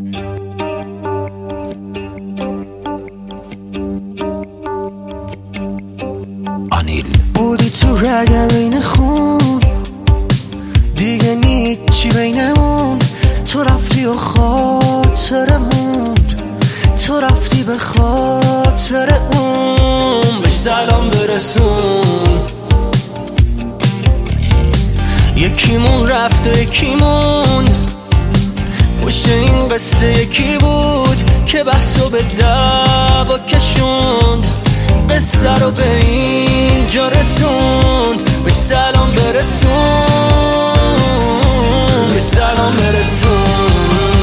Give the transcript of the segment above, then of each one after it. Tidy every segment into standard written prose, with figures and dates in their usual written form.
آنیل بودی تو رگم این خون، دیگه نیچی بینمون. تو رفتی و خاطر موند، تو رفتی به خاطر اون. بهش سلام برسون. یکیمون رفت و یکیمون، پشت این قصه یکی بود که بحثو به دعوا کشوند، قصه رو به اینجا رسوند. بهش سلام برسون، بهش سلام برسون.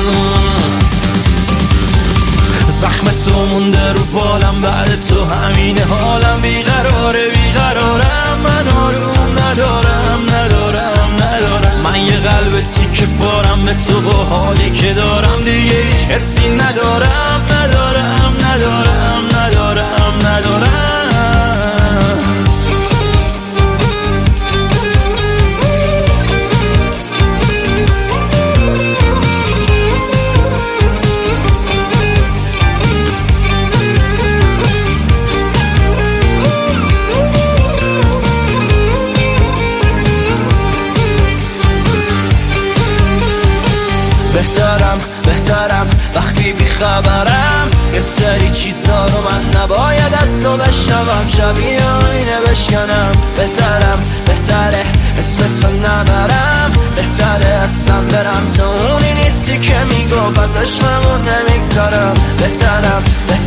زخم تو مونده رو بالم، بعد تو همین حالم. بیقراره بیقرارم، من آروم ندارم ندارم ندارم. من یه قلب تیکه بارم به تو، با حالی که دارم دیگه هیچ حسی ندارم ندارم ندارم ندارم ندارم. بهترم وقتی بیخبرم، یه سری چیزا رو من نباید از تو بشنوم. شبیه آینه بشکنم. بهتره اسم تو نبرم، بهتره اصلا برم. تو اونی نیستی که میگو ازش ممون نمیگذارم. بهترم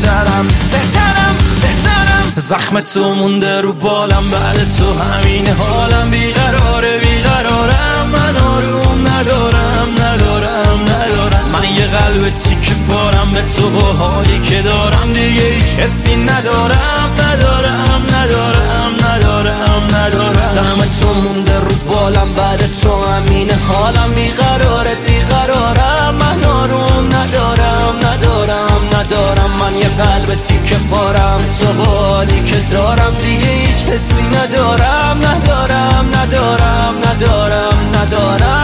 زخم تو مونده رو بالم، بعد تو همین حالم. بیقراره بیقرارم، من آروم ندارم ندارم ندارم. من یه قلب تیکه بارم به تو، با حالی که دارم دیگه هیچ حسی ندارم ندارم ندارم ندارم ندارم. زخم تو مونده رو بالم، بعد تو همین حالم. بیقراره بیقرارم، من آروم ندارم ندارم ندارم. من یه قلب تیکه بارم، تو با حالی که دارم دیگه هیچ حسی ندارم ندارم ندارم ندارم ندارم.